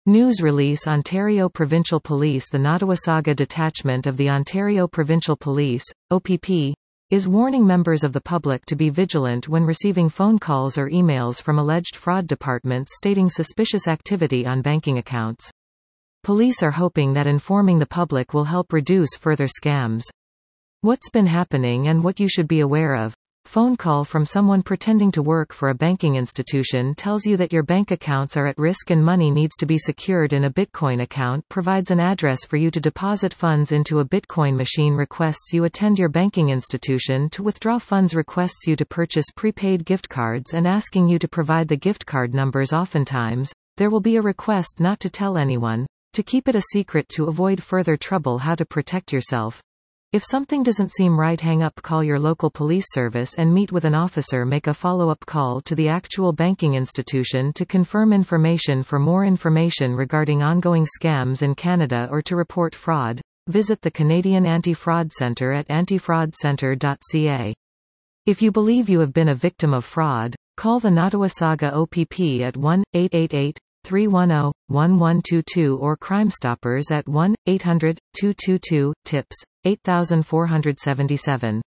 News release Ontario Provincial Police The Nottawasaga Detachment of the Ontario Provincial Police, OPP, is warning members of the public to be vigilant when receiving phone calls or emails from alleged fraud departments stating suspicious activity on banking accounts. Police are hoping that informing the public will help reduce further scams. What's been happening and what you should be aware of. Phone call from someone pretending to work for a banking institution tells you that your bank accounts are at risk and money needs to be secured in a Bitcoin account, provides an address for you to deposit funds into a Bitcoin machine, requests you attend your banking institution to withdraw funds, requests you to purchase prepaid gift cards and asking you to provide the gift card numbers. Oftentimes, there will be a request not to tell anyone, to keep it a secret to avoid further trouble. How to protect yourself. If something doesn't seem right, hang up, call your local police service and meet with an officer. Make a follow-up call to the actual banking institution to confirm information. For more information regarding ongoing scams in Canada or to report fraud, visit the Canadian Anti-Fraud Centre at antifraudcentre.ca. If you believe you have been a victim of fraud, call the Nottawasaga OPP at 1-888-310-1122 or Crime Stoppers at 1-800-222-TIPS 8477.